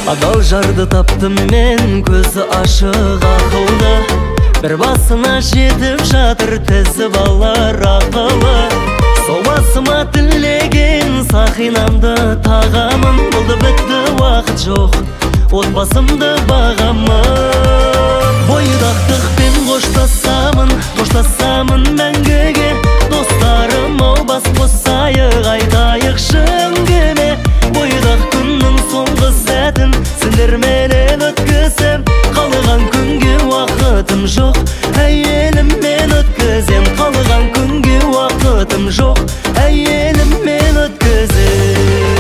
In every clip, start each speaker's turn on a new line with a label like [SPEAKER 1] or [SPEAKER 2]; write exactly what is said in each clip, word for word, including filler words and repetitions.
[SPEAKER 1] Адал жарды таптым мен, көзі ашық ақылды. Бір басына жетіп жатыр тізіп алар ақылы. Сол басыма тілеген сақинамды тағамын. Болды бітті уақыт жоқ, отбасымды бағамын. Бойдақтықпен қоштасамын, қоштасамын мәңгіге. Достарым ау, бас қосайық, айтайық шыңгеме. Бойдақ күннің соңғы сәтін сендерменен өткізем. Қалған күнге уақытым жоқ, әйеліммен өткізем. Қалған күнге уақытым жоқ, әйеліммен өткізем.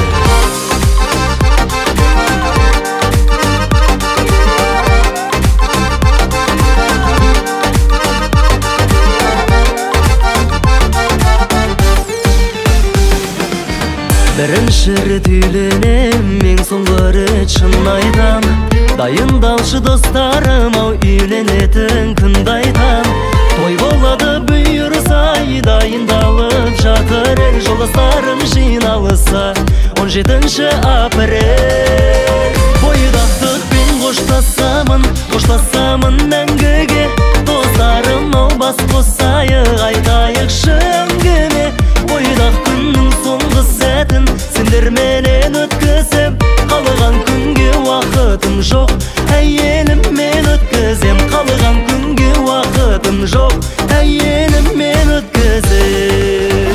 [SPEAKER 1] Бірінші рет үйленем, ең соңғы рет шын айтам. Дайындалшы достарым ау, үйленетін күнді айтам. Той болады бұйырсай, дайындалып жатыр ел. Жолдастарым жиналыса он жетінші апрель. Бойдақтықпен қоштасамын, қоштасамын мәңгіге. Достарым ау, бас қосайық, айтайық шыңгеме. Бойдақ күннің соңғы сәтін сендерменен өткізем. Қалған күнге уақытым жоқ, әйеліммен өткізем. Қалған күнге уақытым жоқ, әйеліммен өткізем.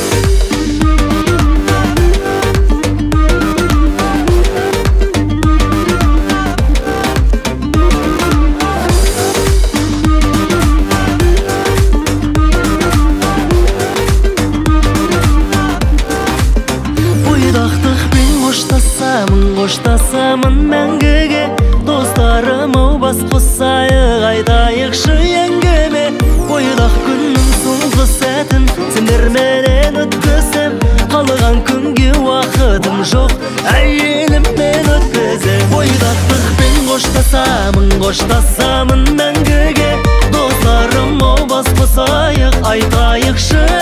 [SPEAKER 1] Қоштасамын мәңгіге. Достарым ау, бас қосайық, айтайық шүйенгеме. Бойдақ күннің соңғы сәтін сендерменен өткізем. Қалған күнге уақытым жоқ, әйеліммен өткізем. Бойдақтықпен қоштасамын, қоштасамын мәңгіге. Достарым ау, бас қосайық, айтайық шүйенгеме.